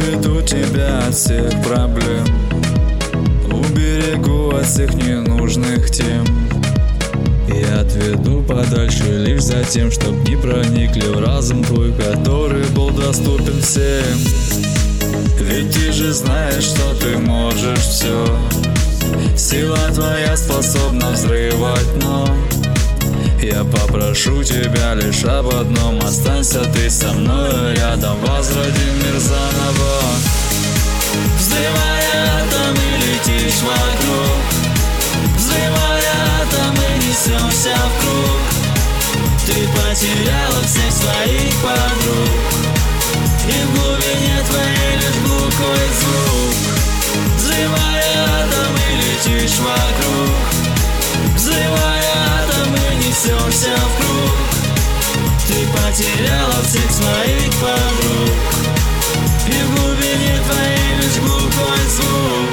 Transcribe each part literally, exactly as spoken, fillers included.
Уведу тебя от всех проблем, уберегу от всех ненужных тем. Я отведу подальше лишь за тем, чтоб не проникли в разум твой, который был доступен всем. Ведь ты же знаешь, что ты можешь все. Сила твоя способна взрывать, но я попрошу тебя лишь об одном: останься ты со мной рядом, возродим мир заново. Взрывая атомы, летишь вокруг, взрывая атомы, несемся в круг. Ты потеряла всех своих подруг, и в глубине твоей лишь глухой звук. Взрывая атомы, летишь вокруг, взрывая атомы, несемся в круг. Ты потеряла всех своих подруг, и в глубине твоей лишь глухой звук.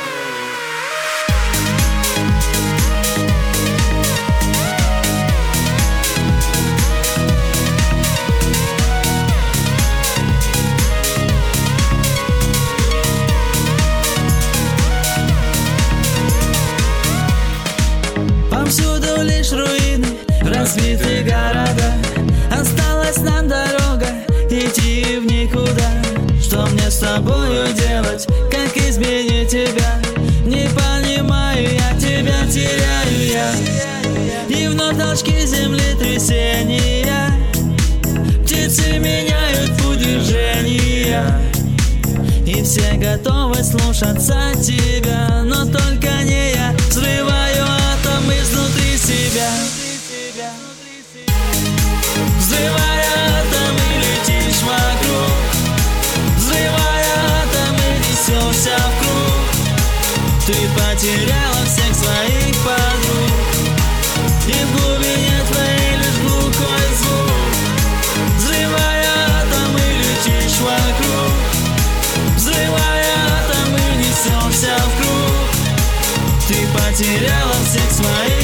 Повсюду лишь руины, разбитые города. Осталась нам дорога, идти в никуда. Что мне с тобою делать, как изменить тебя? Не понимаю, я тебя теряю я. И вновь толчки земли, трясения. Птицы меняют путь движения, и все готовы слушаться тебя, но только не я. Взрываю атомы изнутри себя. Взрывая атомы, летишь вокруг, взрывая атомы, несемся в круг. Ты потеряла всех своих подруг, и в глубине твоей лишь глухой звук. Взрывая атомы, летишь вокруг, взрывая атомы, несемся в круг. Ты потеряла всех своих